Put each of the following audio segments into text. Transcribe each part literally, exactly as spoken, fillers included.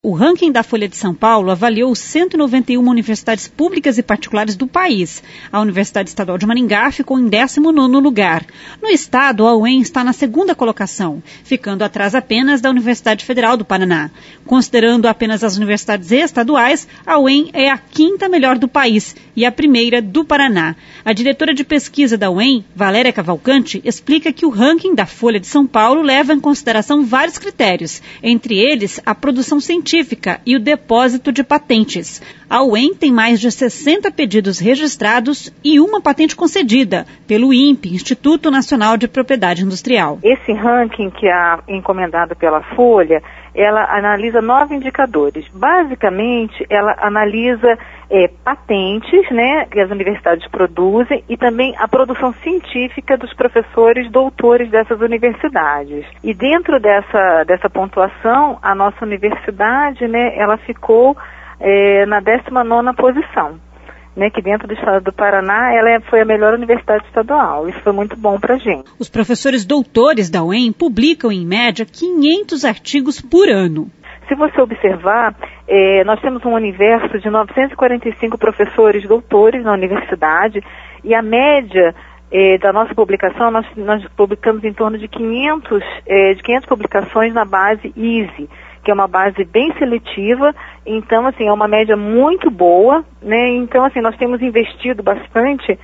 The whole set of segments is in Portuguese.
O ranking da Folha de São Paulo avaliou cento e noventa e uma universidades públicas e particulares do país. A Universidade Estadual de Maringá ficou em décimo nono lugar. No estado, a U E M está na segunda colocação, ficando atrás apenas da Universidade Federal do Paraná. Considerando apenas as universidades estaduais, a U E M é a quinta melhor do país e a primeira do Paraná. A diretora de pesquisa da U E M, Valéria Cavalcante, explica que o ranking da Folha de São Paulo leva em consideração vários critérios, entre eles a produção científica e o depósito de patentes. A U E M tem mais de sessenta pedidos registrados e uma patente concedida pelo I N P, Instituto Nacional de Propriedade Industrial. Esse ranking que é encomendado pela Folha, ela analisa nove indicadores. Basicamente, ela analisa é, patentes, né, que as universidades produzem e também a produção científica dos professores doutores dessas universidades. E dentro dessa, dessa pontuação, a nossa universidade, né, ela ficou é, na décima nona posição. Né, que dentro do estado do Paraná, ela é, foi a melhor universidade estadual. Isso foi muito bom para a gente. Os professores doutores da U E M publicam, em média, quinhentos artigos por ano. Se você observar, é, nós temos um universo de novecentos e quarenta e cinco professores doutores na universidade e a média é, da nossa publicação, nós, nós publicamos em torno de quinhentas, é, de quinhentas publicações na base Easy, que é uma base bem seletiva, então, assim, é uma média muito boa, né, então, assim, nós temos investido bastante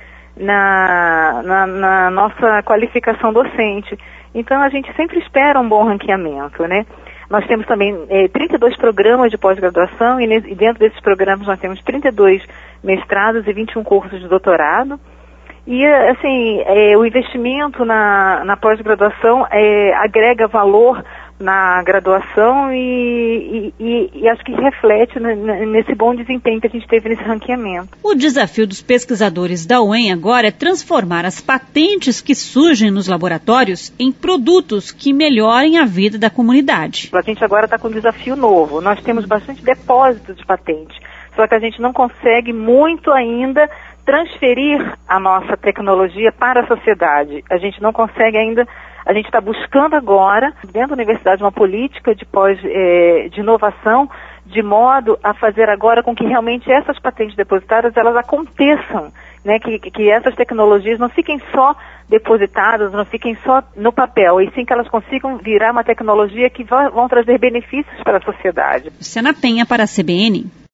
na, na, na nossa qualificação docente, então a gente sempre espera um bom ranqueamento, né. Nós temos também é, trinta e dois programas de pós-graduação e, e dentro desses programas nós temos trinta e dois mestrados e vinte e um cursos de doutorado. E, assim, é, o investimento na, na pós-graduação é, agrega valor na graduação e, e, e, e acho que reflete nesse bom desempenho que a gente teve nesse ranqueamento. O desafio dos pesquisadores da U E M agora é transformar as patentes que surgem nos laboratórios em produtos que melhorem a vida da comunidade. A gente agora está com um desafio novo. Nós temos bastante depósito de patente, só que a gente não consegue muito ainda transferir a nossa tecnologia para a sociedade. A gente não consegue ainda, a gente está buscando agora, dentro da universidade, uma política de, pós, eh, de inovação, de modo a fazer agora com que realmente essas patentes depositadas, elas aconteçam, né? que, que essas tecnologias não fiquem só depositadas, não fiquem só no papel, e sim que elas consigam virar uma tecnologia que vão trazer benefícios para a sociedade. Luciana Penha para a C B N.